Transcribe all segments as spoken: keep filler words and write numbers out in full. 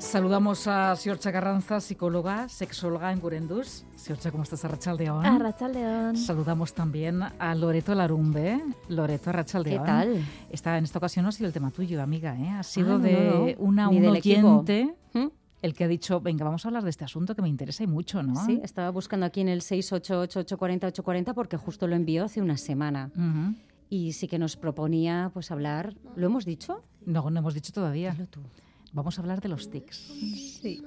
Saludamos a Ziortza Carranza, psicóloga, sexóloga en Gurendús. Ziortza, ¿cómo estás? Arratsaldeon. Arratsaldeon. Saludamos también a Loreto Larumbe. Loreto, arratsaldeon. ¿Qué tal? Esta, en esta ocasión no ha sido el tema tuyo, amiga, ¿eh? Ha sido ah, no, de no, una Ni un del oyente ¿Mm? el que ha dicho, venga, vamos a hablar de este asunto que me interesa y mucho, ¿no? Sí, estaba buscando aquí en el seis ocho ocho, ocho cuatro cero, ocho cuatro cero porque justo lo envió hace una semana. Uh-huh. Y sí que nos proponía pues hablar... ¿Lo hemos dicho? No, no hemos dicho todavía. Dilo tú. Vamos a hablar de los tics. Sí.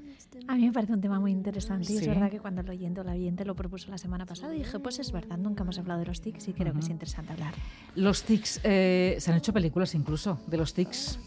A mí me parece un tema muy interesante y Sí. es verdad que cuando el oyente o la oyente lo propuso la semana pasada dije, pues es verdad, nunca hemos hablado de los tics y creo Uh-huh. que es interesante hablar. Los tics, eh, se han hecho películas incluso de los tics.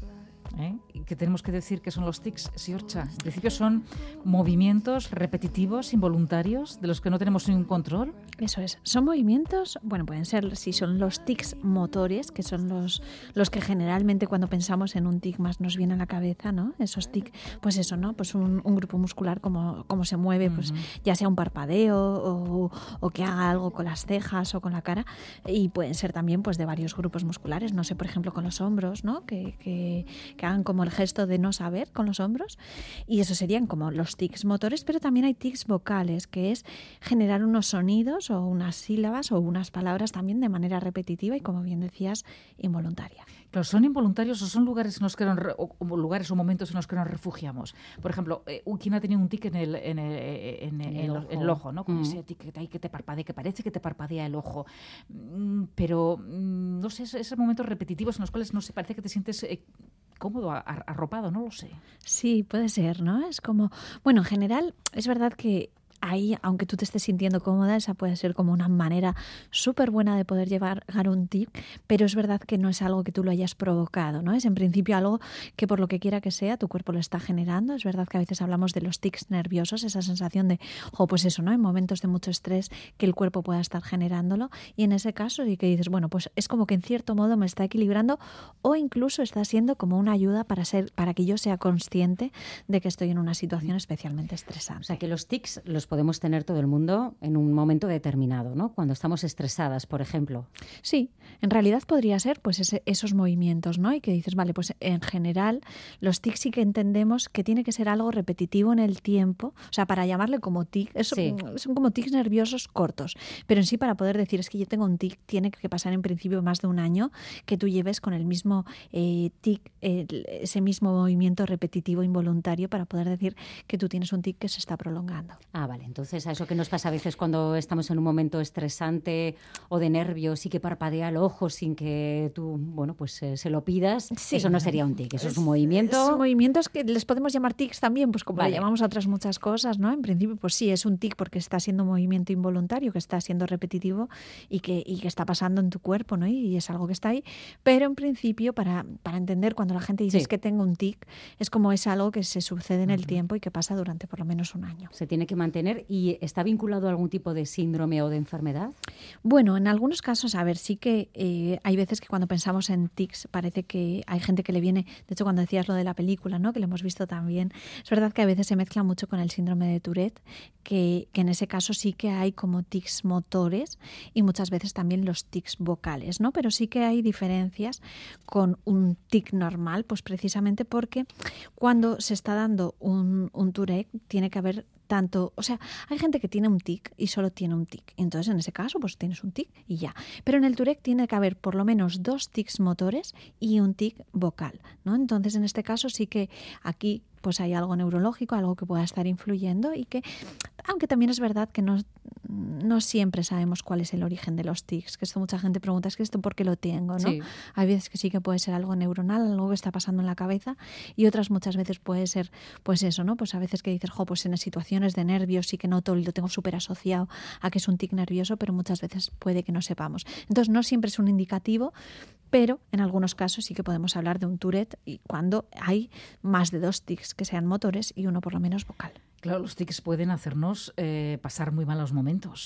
¿Eh? ¿Qué tenemos que decir que son los tics, Ziortza? En principio son movimientos repetitivos, involuntarios, de los que no tenemos ningún control. Eso es. Son movimientos, bueno, pueden ser, si son los tics motores, que son los, los que generalmente cuando pensamos en un tic más nos viene a la cabeza, ¿no? Esos tics, pues eso, ¿no? Pues un, un grupo muscular, como, como se mueve, pues Uh-huh. ya sea un parpadeo o, o que haga algo con las cejas o con la cara. Y pueden ser también pues de varios grupos musculares, no sé, por ejemplo, con los hombros, ¿no? Que, que, que hagan como el gesto de no saber con los hombros. Y eso serían como los tics motores, pero también hay tics vocales, que es generar unos sonidos o unas sílabas o unas palabras también de manera repetitiva y, como bien decías, involuntaria. Claro, ¿son involuntarios o son lugares en los que nos re- o, o lugares o momentos en los que nos refugiamos? Por ejemplo, eh, ¿quién ha tenido un tic en el, en el, en el, En el en ojo. en el ojo, ¿no? Con Mm. ese tic que, te- que te parpadea, que parece que te parpadea el ojo. Mm, Pero, mm, no sé, esos, esos momentos repetitivos en los cuales, no sé, parece que te sientes eh, cómodo, a- a- arropado, no lo sé. Sí, puede ser, ¿no? Es como, bueno, en general es verdad que ahí, aunque tú te estés sintiendo cómoda, esa puede ser como una manera súper buena de poder llevar a un tic, pero es verdad que no es algo que tú lo hayas provocado, ¿no? Es en principio algo que por lo que quiera que sea, tu cuerpo lo está generando. Es verdad que a veces hablamos de los tics nerviosos, esa sensación de, oh, pues eso, ¿no? En momentos de mucho estrés que el cuerpo pueda estar generándolo y en ese caso y que dices, bueno, pues es como que en cierto modo me está equilibrando o incluso está siendo como una ayuda para ser, para que yo sea consciente de que estoy en una situación especialmente estresante. O sea, que los tics los podemos tener todo el mundo en un momento determinado, ¿no? Cuando estamos estresadas, por ejemplo. Sí, en realidad podría ser pues ese, esos movimientos, ¿no? Y que dices, vale, pues en general los tics sí que entendemos que tiene que ser algo repetitivo en el tiempo, o sea, para llamarle como tic, eso, Sí. son como tics nerviosos cortos, pero en sí para poder decir es que yo tengo un tic tiene que pasar en principio más de un año que tú lleves con el mismo eh, tic, eh, ese mismo movimiento repetitivo involuntario para poder decir que tú tienes un tic que se está prolongando. Ah, vale. Entonces, a eso que nos pasa a veces cuando estamos en un momento estresante o de nervios y que parpadea el ojo sin que tú, bueno, pues eh, se lo pidas, Sí. eso no sería un tic, eso es un movimiento. Son movimientos que les podemos llamar tics también, pues como Vale. le llamamos a otras muchas cosas, ¿no? En principio, pues sí, es un tic porque está siendo un movimiento involuntario, que está siendo repetitivo y que, y que está pasando en tu cuerpo, ¿no? Y es algo que está ahí. Pero en principio, para, para entender cuando la gente dice Sí. es que tengo un tic, es como es algo que se sucede en el Ujú. tiempo y que pasa durante por lo menos un año. Se tiene que mantener y está vinculado a algún tipo de síndrome o de enfermedad. Bueno, en algunos casos, a ver, sí que eh, hay veces que cuando pensamos en tics parece que hay gente que le viene, de hecho cuando decías lo de la película, ¿no? Que lo hemos visto también, es verdad que a veces se mezcla mucho con el síndrome de Tourette, que, que en ese caso sí que hay como tics motores y muchas veces también los tics vocales, ¿no? Pero sí que hay diferencias con un tic normal, pues precisamente porque cuando se está dando un, un Tourette tiene que haber tanto, o sea, hay gente que tiene un tic y solo tiene un tic. Entonces, en ese caso, pues tienes un tic y ya. Pero en el Tourette tiene que haber por lo menos dos tics motores y un tic vocal, ¿no? Entonces, en este caso sí que aquí pues hay algo neurológico, algo que pueda estar influyendo y que, aunque también es verdad que no, no siempre sabemos cuál es el origen de los tics, que esto mucha gente pregunta, es que esto ¿por qué lo tengo? ¿no? Sí. Hay veces que sí que puede ser algo neuronal, algo que está pasando en la cabeza y otras muchas veces puede ser pues eso, ¿no? Pues a veces que dices, jo, pues en situaciones de nervios sí que noto y lo tengo súper asociado a que es un tic nervioso, pero muchas veces puede que no sepamos. Entonces no siempre es un indicativo, pero en algunos casos sí que podemos hablar de un Tourette y cuando hay más de dos tics que sean motores y uno por lo menos vocal. Claro, los tics pueden hacernos eh, pasar muy malos momentos.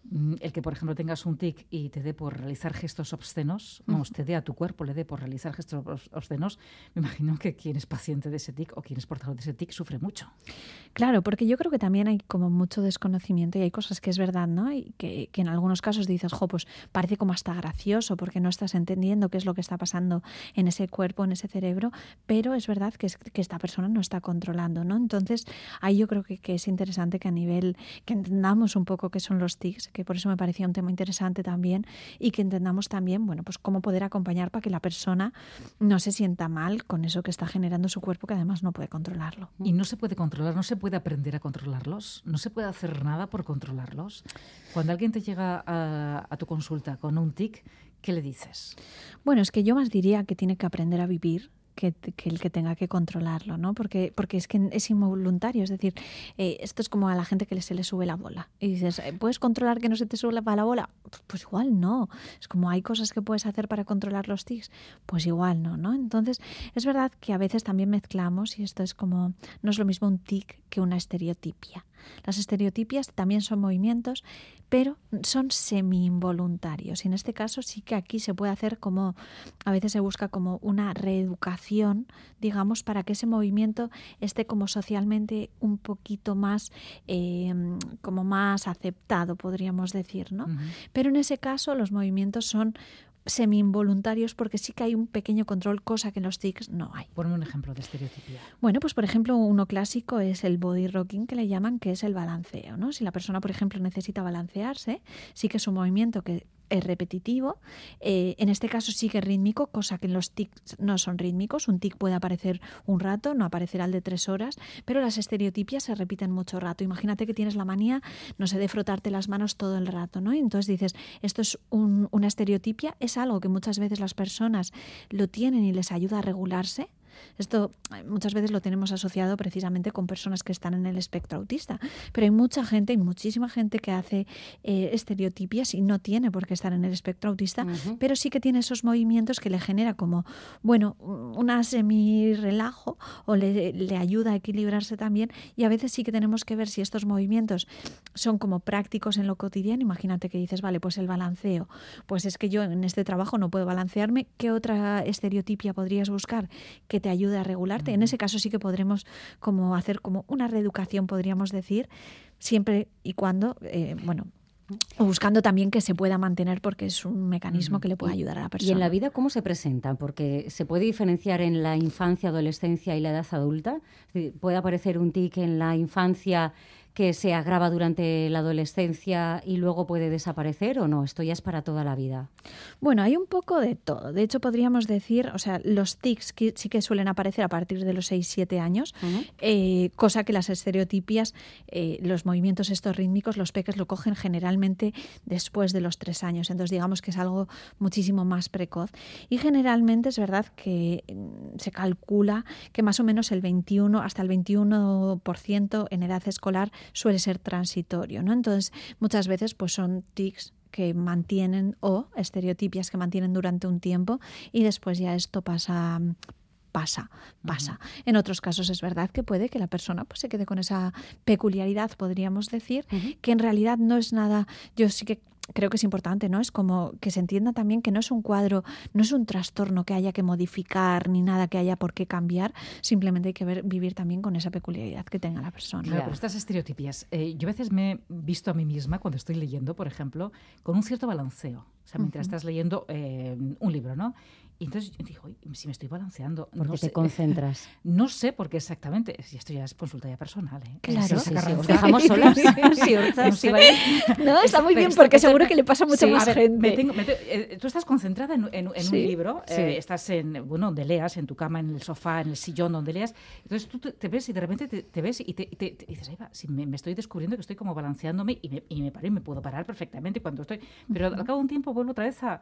El que, por ejemplo, tengas un tic y te dé por realizar gestos obscenos, uh-huh. vamos, te dé a tu cuerpo, le dé por realizar gestos obscenos, me imagino que quien es paciente de ese tic o quien es portador de ese tic sufre mucho. Claro, porque yo creo que también hay como mucho desconocimiento y hay cosas que es verdad, ¿no? Y que, que en algunos casos dices, jo, pues parece como hasta gracioso porque no estás entendiendo qué es lo que está pasando en ese cuerpo, en ese cerebro, pero es verdad que, es, que esta persona no está controlando, ¿no? Entonces, ahí yo creo que, que es interesante que a nivel, que entendamos un poco qué son los tics, que por eso me parecía un tema interesante también, y que entendamos también, bueno, pues cómo poder acompañar para que la persona no se sienta mal con eso que está generando su cuerpo, que además no puede controlarlo. Y no se puede controlar, no se puede aprender a controlarlos, no se puede hacer nada por controlarlos. Cuando alguien te llega a, a tu consulta con un tic, ¿qué le dices? Bueno, es que yo más diría que tiene que aprender a vivir Que, que el que tenga que controlarlo, ¿no? Porque, porque es que es involuntario, es decir, eh, esto es como a la gente que se le sube la bola y dices, ¿puedes controlar que no se te sube la bola? Pues igual no, es como hay cosas que puedes hacer para controlar los tics, pues igual no, ¿no? Entonces es verdad que a veces también mezclamos y esto es como, no es lo mismo un tic que una estereotipia. Las estereotipias también son movimientos, pero son semi-involuntarios. Y en este caso sí que aquí se puede hacer como, a veces se busca como una reeducación, digamos, para que ese movimiento esté como socialmente un poquito más, eh, como más aceptado, podríamos decir, ¿no? Uh-huh. Pero en ese caso los movimientos son semi-involuntarios porque sí que hay un pequeño control, cosa que en los tics no hay. Ponme un ejemplo de estereotipia. Bueno, pues por ejemplo, uno clásico es el body rocking, que le llaman, que es el balanceo, ¿no? Si la persona, por ejemplo, necesita balancearse, sí que es un movimiento que es repetitivo, eh, en este caso sí que es rítmico, cosa que en los tics no son rítmicos. Un tic puede aparecer un rato, no aparecerá el de tres horas, pero las estereotipias se repiten mucho rato. Imagínate que tienes la manía, no sé, de frotarte las manos todo el rato, ¿no? Y entonces dices, esto es un, una estereotipia, es algo que muchas veces las personas lo tienen y les ayuda a regularse. Esto muchas veces lo tenemos asociado precisamente con personas que están en el espectro autista, pero hay mucha gente, hay muchísima gente que hace eh, estereotipias y no tiene por qué estar en el espectro autista, uh-huh. pero sí que tiene esos movimientos que le genera como, bueno, una semi-relajo o le, le ayuda a equilibrarse también, y a veces sí que tenemos que ver si estos movimientos son como prácticos en lo cotidiano. Imagínate que dices, vale, pues el balanceo, pues es que yo en este trabajo no puedo balancearme, ¿qué otra estereotipia podrías buscar que te ayude a regularte? En ese caso sí que podremos como hacer como una reeducación, podríamos decir, siempre y cuando, eh, bueno, buscando también que se pueda mantener, porque es un mecanismo que le puede ayudar a la persona. ¿Y en la vida cómo se presenta? Porque se puede diferenciar en la infancia, adolescencia y la edad adulta. Es decir, puede aparecer un tic en la infancia que se agrava durante la adolescencia y luego puede desaparecer, ¿o no? Esto ya es para toda la vida. Bueno, hay un poco de todo. De hecho, podríamos decir, o sea, los tics que sí que suelen aparecer a partir de los seis siete años, uh-huh. eh, cosa que las estereotipias, eh, los movimientos estos rítmicos, los peques lo cogen generalmente después de los tres años. Entonces, digamos que es algo muchísimo más precoz. Y generalmente es verdad que se calcula que más o menos el veintiuno hasta el veintiuno por ciento en edad escolar suele ser transitorio, ¿no? Entonces, muchas veces pues son tics que mantienen o estereotipias que mantienen durante un tiempo y después ya esto pasa pasa, pasa. Uh-huh. En otros casos es verdad que puede que la persona pues se quede con esa peculiaridad, podríamos decir, uh-huh. que en realidad no es nada. Yo sí que creo que es importante, ¿no? Es como que se entienda también que no es un cuadro, no es un trastorno que haya que modificar ni nada que haya por qué cambiar, simplemente hay que ver, vivir también con esa peculiaridad que tenga la persona. Claro, pero estas estereotipias, eh, yo a veces me he visto a mí misma cuando estoy leyendo, por ejemplo, con un cierto balanceo. O sea, mientras uh-huh. estás leyendo eh, un libro, ¿no? Y entonces yo digo, si me estoy balanceando... Porque no te sé, concentras. No sé por qué exactamente. Esto ya es consulta ya personal, ¿eh? Claro. Sí, sí, sí. Os dejamos solas. sí, Orza, sí, vale. No, está muy bien, porque seguro que le pasa a mucha sí, más a ver, gente. Me tengo, me te, eh, tú estás concentrada en, en, en sí, un libro, sí. eh, estás en, bueno, donde leas, en tu cama, en el sofá, en el sillón, donde leas. Entonces tú te, te ves y de repente te, te ves y te, te, te dices, ahí va, si me, me estoy descubriendo que estoy como balanceándome y me, y me paro y me puedo parar perfectamente cuando estoy... Pero uh-huh. al cabo de un tiempo vuelvo otra vez a...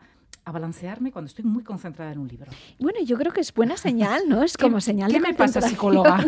a balancearme cuando estoy muy concentrada en un libro. Bueno, yo creo que es buena señal, ¿no? Es como señal ¿Qué de me pasa, psicóloga?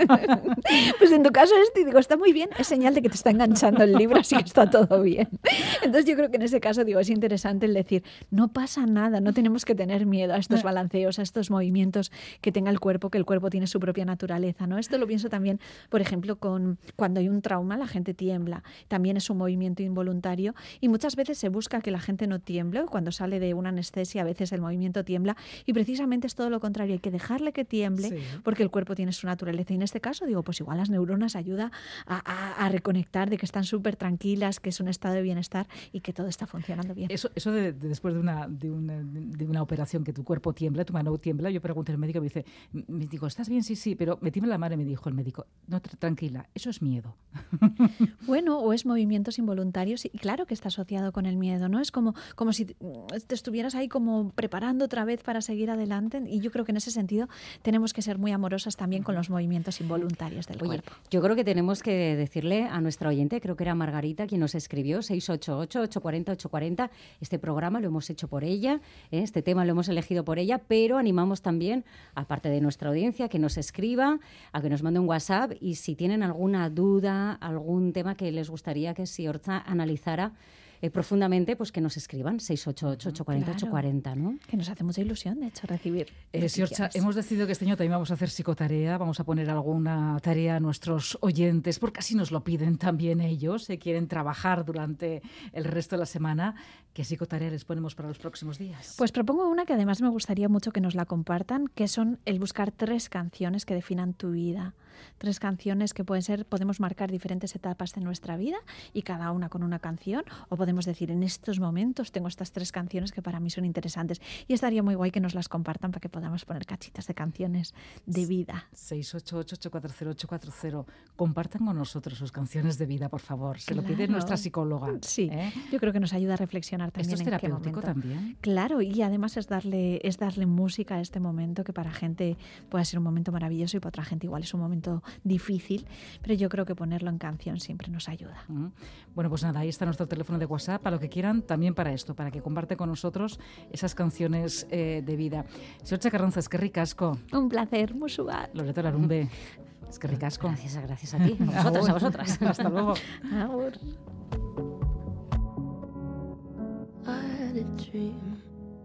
Pues en tu caso este, digo, está muy bien, es señal de que te está enganchando el libro, así que está todo bien. Entonces yo creo que en ese caso, digo, es interesante el decir, no pasa nada, no tenemos que tener miedo a estos balanceos, a estos movimientos que tenga el cuerpo, que el cuerpo tiene su propia naturaleza, ¿no? Esto lo pienso también, por ejemplo, con cuando hay un trauma, la gente tiembla. También es un movimiento involuntario y muchas veces se busca que la gente no tiemble. Cuando sale de una anestesia, a veces el movimiento tiembla y precisamente es todo lo contrario. Hay que dejarle que tiemble sí. porque el cuerpo tiene su naturaleza. Y en este caso, digo, pues igual las neuronas ayuda a, a, a reconectar de que están súper tranquilas, que es un estado de bienestar y que todo está funcionando bien. Eso, eso de, de después de una, de, una, de una operación que tu cuerpo tiembla, tu mano tiembla, yo pregunté al médico y me dice, me digo, ¿estás bien? Sí, sí, pero me tiembla la mano y me dijo el médico, no, tranquila, eso es miedo. Bueno, o es movimientos involuntarios y claro que está asociado con el miedo, ¿no? Es como, como si te estuvieras ahí como preparando otra vez para seguir adelante y yo creo que en ese sentido tenemos que ser muy amorosas también con los movimientos involuntarios del Oye, cuerpo. Yo creo que tenemos que decirle a nuestra oyente, creo que era Margarita quien nos escribió, seis ocho ocho, ocho cuatro cero, ocho cuatro cero, este programa lo hemos hecho por ella, ¿eh? Este tema lo hemos elegido por ella, pero animamos también, aparte de nuestra audiencia, que nos escriba, a que nos mande un WhatsApp y si tienen alguna duda, algún tema que les gustaría que Siortza analizara eh, profundamente, pues que nos escriban seis ocho ocho, ocho cuatro cero, ocho cuatro cero, ¿no? Que nos hace mucha ilusión, de hecho, recibir. Eh, Siortza, hemos decidido que este año también vamos a hacer psicotarea, vamos a poner alguna tarea a nuestros oyentes, porque así nos lo piden también ellos, si quieren trabajar durante el resto de la semana. ¿Qué psicotarea les ponemos para los próximos días? Pues propongo una que además me gustaría mucho que nos la compartan, que son el buscar tres canciones que definan tu vida. Tres canciones que pueden ser, podemos marcar diferentes etapas de nuestra vida y cada una con una canción, o podemos decir, en estos momentos tengo estas tres canciones que para mí son interesantes. Y estaría muy guay que nos las compartan para que podamos poner cachitas de canciones de vida. seis ocho ocho, ocho cuatro cero, ocho cuatro cero. Compartan con nosotros sus canciones de vida, por favor. Se Claro. lo pide nuestra psicóloga. Sí, ¿eh? Yo creo que nos ayuda a reflexionar también. ¿Esto es en qué terapéutico momento. también? Claro, y además es darle, es darle música a este momento que para gente puede ser un momento maravilloso y para otra gente igual es un momento difícil, pero yo creo que ponerlo en canción siempre nos ayuda. Mm. Bueno, pues nada, ahí está nuestro teléfono de WhatsApp, para lo que quieran, también para esto, para que comparten con nosotros esas canciones eh, de vida. Siortza Carranza, es que ricasco. Un placer, musu bat. Loreto Larumbe, es que ricasco. Gracias, gracias a ti, a vosotras, a vosotras. Hasta luego. Agur. I had a dream.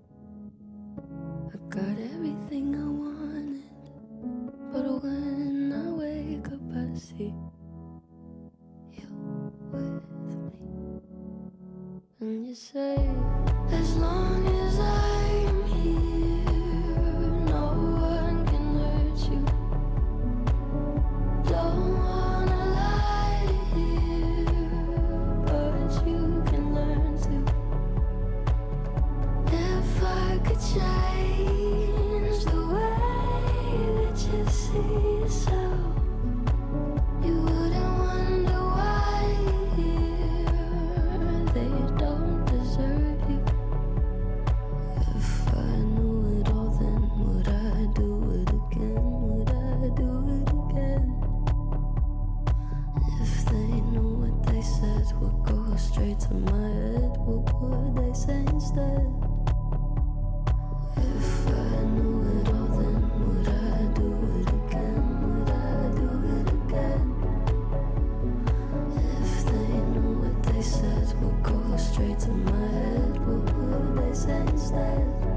I got everything I wanted, but when I wake up I see you with me. And you say, as long as I'm here, no one can hurt you. Don't wanna lie here, but you can learn to. If I could change the way that you see yourself, you wouldn't wonder why here they don't deserve you. If I knew it all, then would I do it again? Would I do it again? If they knew what they said would go straight to my head, what would they say instead? If I knew it all, then would I do it again? Would I do it again? If they knew what they said would go straight to my head, what would they say instead?